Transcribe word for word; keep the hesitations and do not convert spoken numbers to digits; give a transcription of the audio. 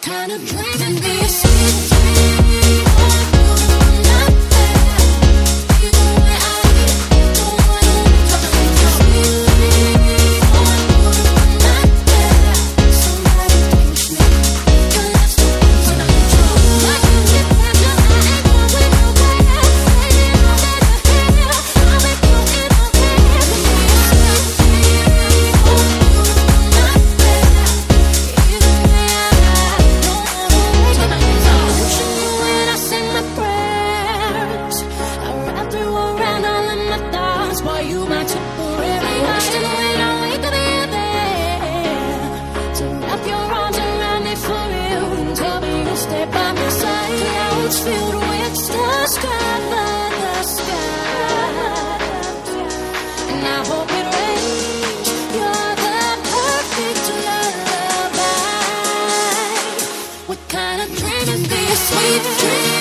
Kind of dream and be a sweet dream. Not bad. Either way, I don't wanna talk about sweet dream. Not bad. Somebody pinch me. Your love's too close and I'm in trouble. I can get pressure. I ain't going nowhere. Saying all that I hear. I'll be putting on there. Be a sweet dream. Not bad. Either way, I you my temporary high. And when I wake up in bed, to wrap your arms around me for real and tell me you'll stay by my side. Clouds filled with stars, sky by the sky, and I hope it rains. You're the perfect lullaby. What kind of dream is this? Sweet dream.